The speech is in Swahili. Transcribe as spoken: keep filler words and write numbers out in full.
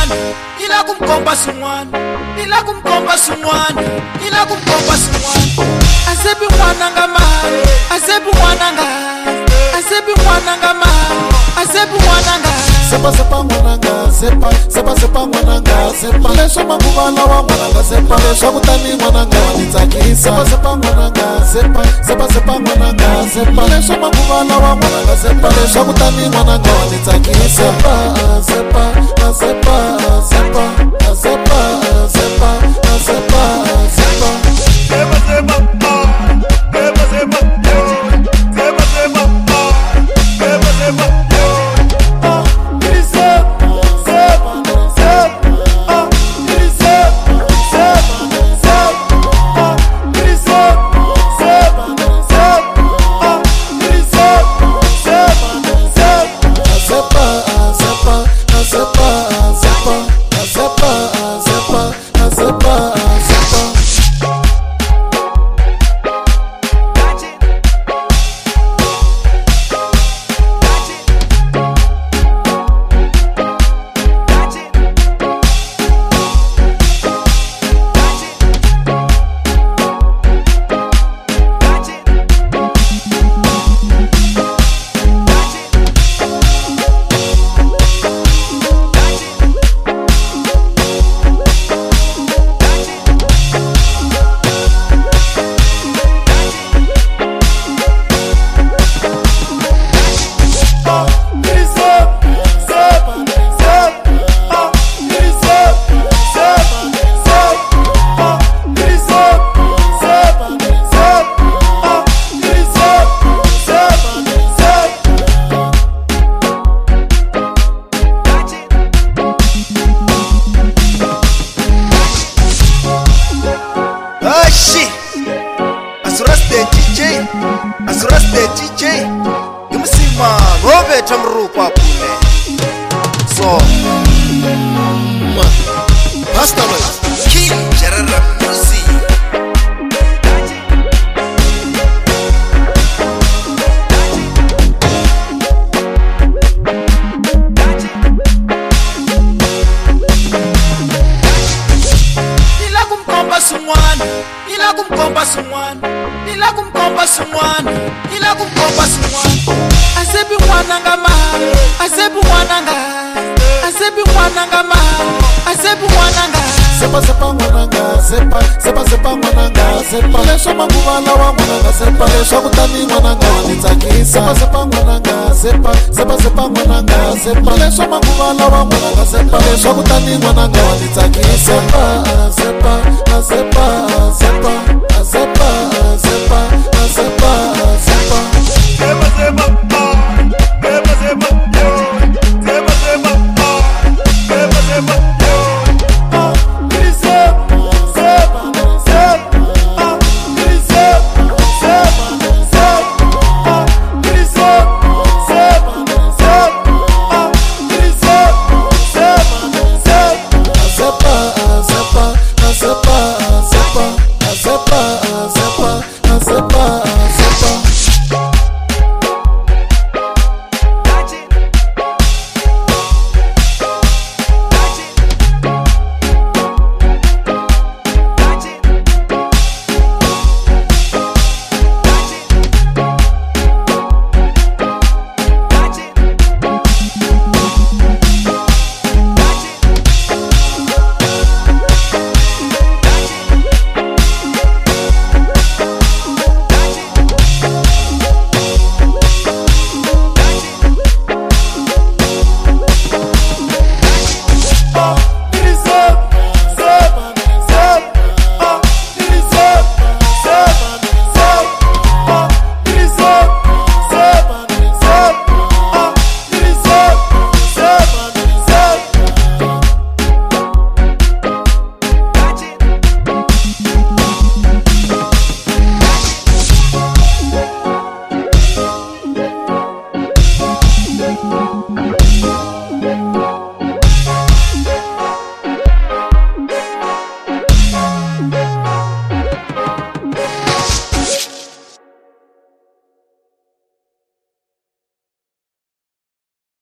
someone, ila kumkomba someone, ila kumkomba someone, ila kumkomba someone. Asebi mwananga mali, asebi mwananga, asebi mwananga mali, asebi mwananga. Sepa sepa mwananga, sepa sepa sepa mwananga, sepa lesho makubala wa mwananga, sepa lesho kutani mwananga wanitakisa. Sepa sepa mwananga, sepa sepa sepa mwananga, sepa lesho makubala wa mwananga, sepa lesho kutani mwananga wanitakisa. Sepa sepa sepa sepa sepa sepa sepa sepa sepa sepa sepa Asuraste D J Yumsima Robe Tamrupa Pune So Pastor King Jarara Musi Ila kumkomba someone, ila kumkomba someone, ila kumkomba someone, ila kumkomba someone. Asebi mwananga mali, asebi mwananga, asebi mwananga mali, asebi mwananga. Sepa sepa mwananga, sepa sepa sepa mwananga, sepa lesho makubala wa mwananga, sepa lesho kutani mwananga wanitakisa. Sepa sepa mwananga, sepa sepa sepa mwananga, sepa lesho makubala wa mwananga, sepa lesho kutani mwananga wanitakisa. Sepa sepa sepa sepa